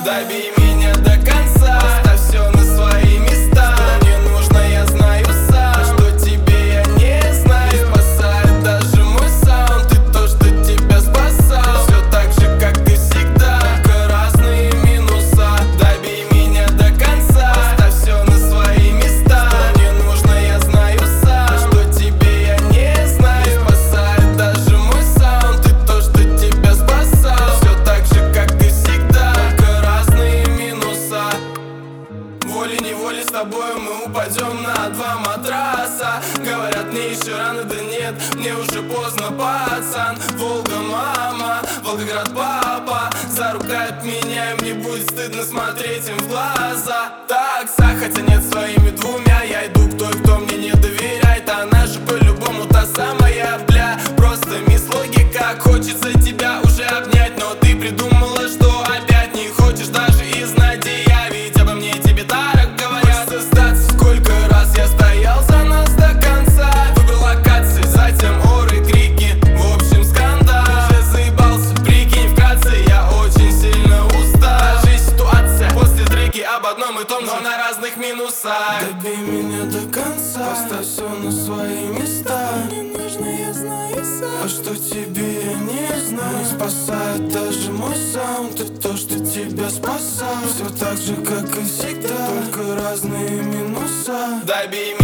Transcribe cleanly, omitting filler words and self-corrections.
Добей меня до конца, поставь все на свои места. Что мне нужно, я знаю сам, что тебе я не знаю. Не спасает даже мой саунд и то, что тебя спасал. Все так же, как и всегда, только разные минуса. Добей меня до конца, поставь все на свои места. Что мне нужно, я знаю сам, что тебе я не знаю. Не спасает даже мой саунд и то, что тебя спасал. Все так же, как и всегда, только разные минуса. Волей-неволей с тобой мы упадем на два матраса. Говорят, мне еще рано, да нет, мне уже поздно, пацан. Волга мама, Волгоград папа заругают меня, и мне будет стыдно смотреть им в глаза. Такса, хотя нет, своими двумя я иду к той, кто мне не доверяет. Она же по-любому та самая, бля. Просто мисс логика, хочется тебя уже обнять, но ты придумала, что опять не хочешь даже и знать, где я. Ведь обо мне тебе так говорят. Хочется сдаться, сколько раз я стоял за нас до конца. Выбрал локации, затем оры, крики, в общем скандал. Уже заебался, прикинь, вкратце, я очень сильно устал. Даже ситуация после треки об одном и том же, но на разных минусах. Добей меня до конца, поставь все на свои места. Мне нужно, я знаю сам, а что тебе я не знаю. Не спасает даже мой саунд и то, что тебя спасал. Все так же, как и всегда, только разные минуса. Добей